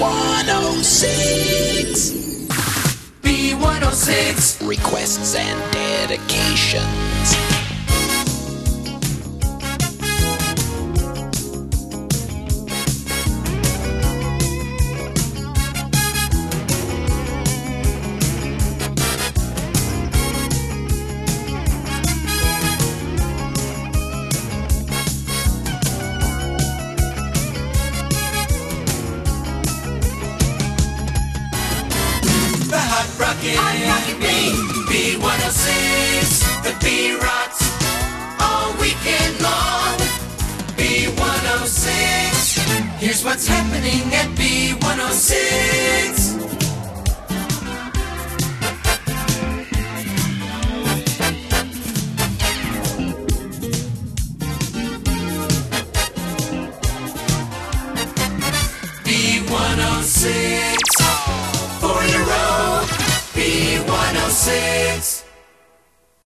B106. B106. Requests and dedications. Hot Rocket B106. The B rocks all weekend long. B106. Here's what's happening at B106. B106. 4 in a row. B106.